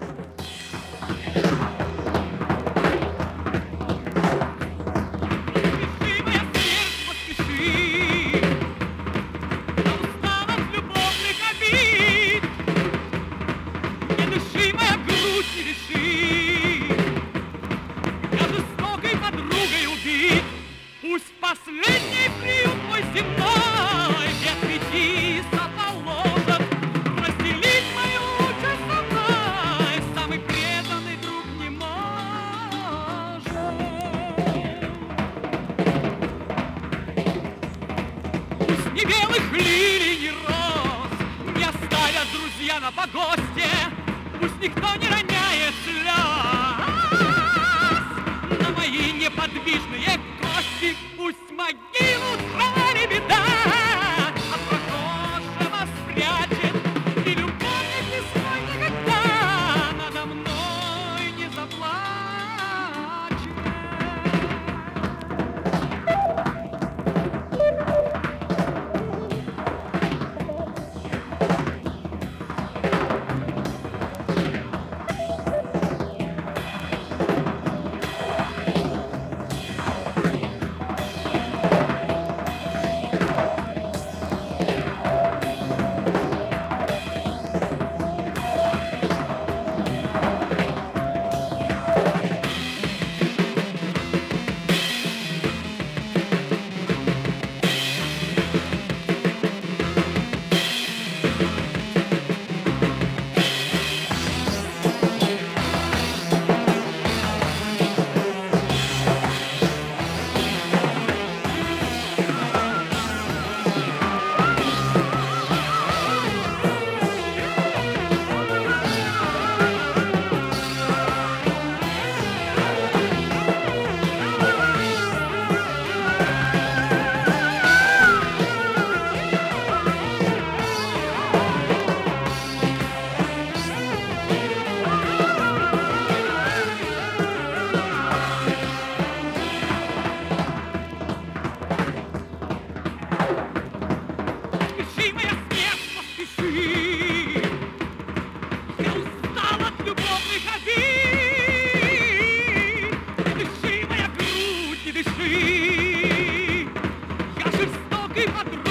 Последний приют мой земной, ветви положат, разделить мою участь со мной самый преданный друг не может. Пусть ни белых лилий, ни роз не оставят друзья на погосте, пусть никто не роняет слез на мои неподвижные кости, пусть могилу твари беда от прохожего спрячет, и любовник весной никогда надо мной не заплачет. Дыши, моя грудь, не дыши, я жестокий подруг.